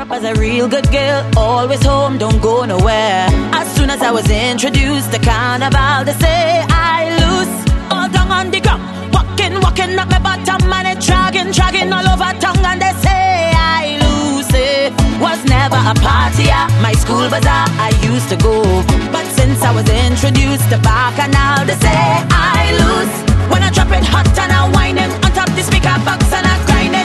up as a real good girl, always home, don't go nowhere. As soon as I was introduced to carnival, they say I loose, all down on the ground, walking up my bottom, and it dragging all over tongue, and they say I lose. It was never a party at my school bazaar I used to go, but since I was introduced to Bacchanal, they say I lose. When I drop it hot and I whine it on top the speaker box and I grind it.